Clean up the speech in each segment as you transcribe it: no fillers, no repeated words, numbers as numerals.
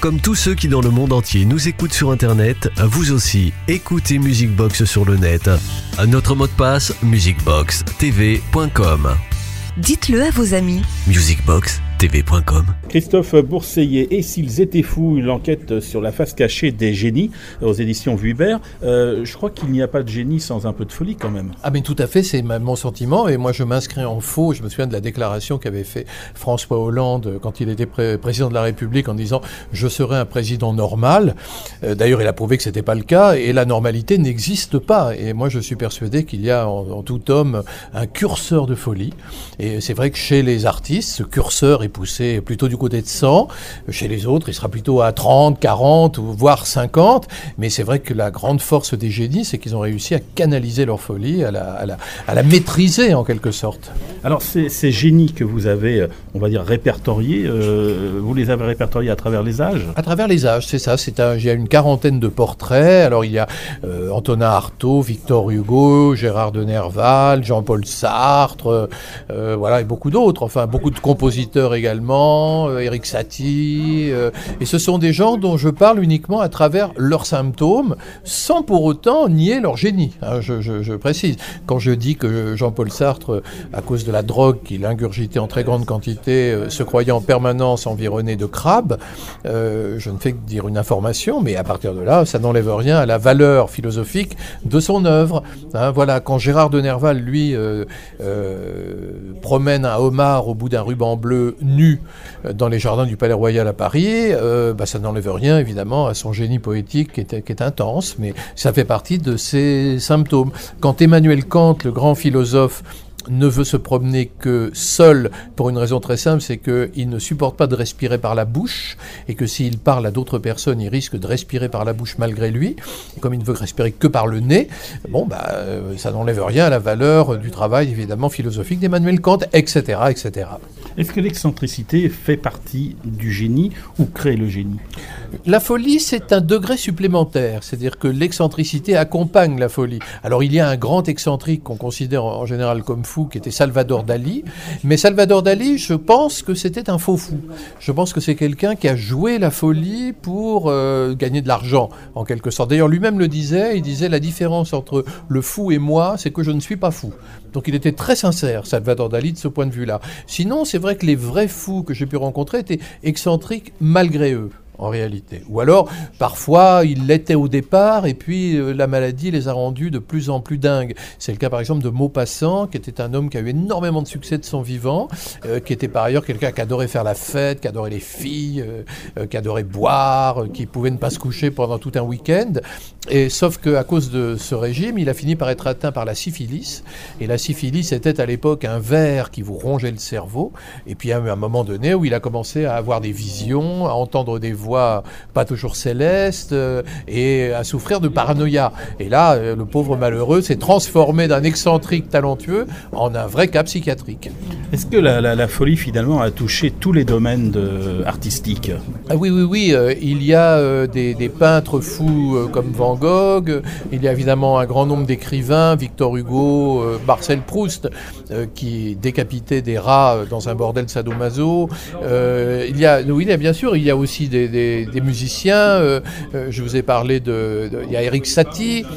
Comme tous ceux qui dans le monde entier nous écoutent sur internet, vous aussi, écoutez Music Box sur le net. Notre mot de passe, musicboxtv.com. Dites-le à vos amis. musicboxtv.com. Christophe Bourseillet, et s'ils étaient fous, l'enquête sur la face cachée des génies aux éditions Vuibert. Je crois qu'il n'y a pas de génie sans un peu de folie quand même. Ah mais tout à fait, c'est mon sentiment, et moi je m'inscris en faux. Je me souviens de la déclaration qu'avait fait François Hollande quand il était président de la République en disant « je serai un président normal ». D'ailleurs il a prouvé que c'était pas le cas, et la normalité n'existe pas. Et moi je suis persuadé qu'il y a en tout homme un curseur de folie. Et c'est vrai que chez les artistes, ce curseur est poussé plutôt du côté de 100. Chez les autres, il sera plutôt à 30, 40 ou voire 50. Mais c'est vrai que la grande force des génies, c'est qu'ils ont réussi à canaliser leur folie, à la maîtriser en quelque sorte. Alors ces génies que vous avez, on va dire, répertoriés, vous les avez répertoriés à travers les âges ? À travers les âges, c'est ça. Il y a une quarantaine de portraits. Alors il y a Antonin Artaud, Victor Hugo, Gérard de Nerval, Jean-Paul Sartre, voilà, et beaucoup d'autres. Enfin, beaucoup de compositeurs également, Erik Satie. Et ce sont des gens dont je parle uniquement à travers leurs symptômes, sans pour autant nier leur génie. Hein, je précise. Quand je dis que Jean-Paul Sartre, à cause de la drogue qu'il ingurgitait en très grande quantité, se croyait en permanence environné de crabes, je ne fais que dire une information, mais à partir de là, ça n'enlève rien à la valeur philosophique de son œuvre. Hein, voilà, quand Gérard de Nerval, lui, promène un homard au bout d'un ruban bleu nu dans les jardins du Palais Royal à Paris, ça n'enlève rien évidemment à son génie poétique qui est intense, mais ça fait partie de ses symptômes. Quand Emmanuel Kant, le grand philosophe, ne veut se promener que seul pour une raison très simple, c'est qu'il ne supporte pas de respirer par la bouche et que s'il parle à d'autres personnes, il risque de respirer par la bouche malgré lui. Et comme il ne veut respirer que par le nez, ça n'enlève rien à la valeur du travail évidemment philosophique d'Emmanuel Kant, etc., etc. Est-ce que l'excentricité fait partie du génie ou crée le génie ? La folie, c'est un degré supplémentaire, c'est-à-dire que l'excentricité accompagne la folie. Alors il y a un grand excentrique qu'on considère en général comme fou, qui était Salvador Dali, mais Salvador Dali, je pense que c'était un faux fou. Je pense que c'est quelqu'un qui a joué la folie pour gagner de l'argent, en quelque sorte. D'ailleurs, lui-même il disait la différence entre le fou et moi, c'est que je ne suis pas fou. Donc il était très sincère, Salvador Dali, de ce point de vue-là. Sinon, c'est vrai que les vrais fous que j'ai pu rencontrer étaient excentriques malgré eux, en réalité. Ou alors, parfois, ils l'étaient au départ, et puis la maladie les a rendus de plus en plus dingues. C'est le cas, par exemple, de Maupassant, qui était un homme qui a eu énormément de succès de son vivant, qui était par ailleurs quelqu'un qui adorait faire la fête, qui adorait les filles, qui adorait boire, qui pouvait ne pas se coucher pendant tout un week-end. Et sauf qu'à cause de ce régime, il a fini par être atteint par la syphilis. Et la syphilis était à l'époque un ver qui vous rongeait le cerveau. Et puis il y a eu un moment donné où il a commencé à avoir des visions, à entendre des voix pas toujours célestes et à souffrir de paranoïa. Et là, le pauvre malheureux s'est transformé d'un excentrique talentueux en un vrai cas psychiatrique. Est-ce que la folie finalement a touché tous les domaines artistiques ? Ah oui. Il y a des peintres fous comme Van Gogh. Il y a évidemment un grand nombre d'écrivains, Victor Hugo, Marcel Proust, qui décapitait des rats dans un bordel sadomaso. Il y a bien sûr, il y a aussi des musiciens. Je vous ai parlé il y a Erik Satie,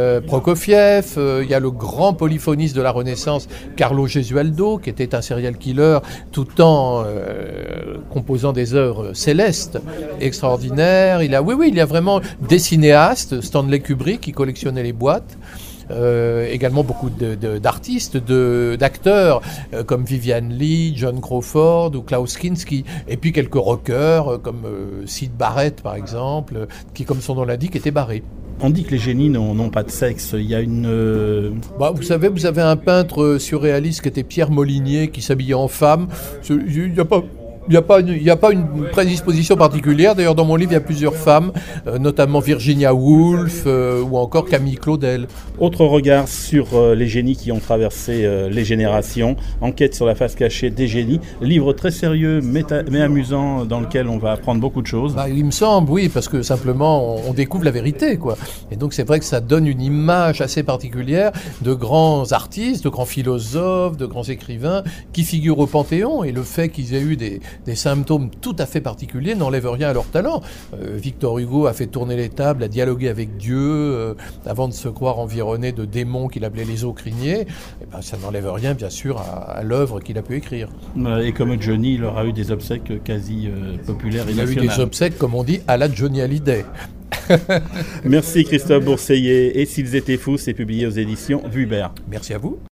Prokofiev. Il y a le grand polyphoniste de la Renaissance, Carlo Gesualdo, qui était un serial killer tout en composant des œuvres célestes extraordinaires. Il y a vraiment des cinéastes, Stanley Kubrick qui collectionnait les boîtes. Également beaucoup d'artistes, d'acteurs comme Vivian Lee, John Crawford ou Klaus Kinski, et puis quelques rockers comme Syd Barrett par exemple, qui comme son nom l'indique était barré. On dit que les génies n'ont pas de sexe. Il y a une... Vous savez, vous avez un peintre surréaliste qui était Pierre Molinier, qui s'habillait en femme. Il n'y a pas... Il n'y a pas une prédisposition particulière. D'ailleurs, dans mon livre, il y a plusieurs femmes, notamment Virginia Woolf ou encore Camille Claudel. Autre regard sur les génies qui ont traversé les générations. Enquête sur la face cachée des génies. Livre très sérieux mais amusant dans lequel on va apprendre beaucoup de choses. Il me semble, oui, parce que simplement, on découvre la vérité, quoi. Et donc, c'est vrai que ça donne une image assez particulière de grands artistes, de grands philosophes, de grands écrivains qui figurent au Panthéon. Et le fait qu'ils aient eu des des symptômes tout à fait particuliers n'enlèvent rien à leur talent. Victor Hugo a fait tourner les tables, a dialogué avec Dieu, avant de se croire environné de démons qu'il appelait les aucriniers. Eh ben, ça n'enlève rien, bien sûr, à l'œuvre qu'il a pu écrire. Et comme Johnny, il aura eu des obsèques quasi populaires et nationales. Il a eu des obsèques, comme on dit, à la Johnny Hallyday. Merci Christophe Bourseillet. Et s'ils étaient fous, c'est publié aux éditions Vuibert. Merci à vous.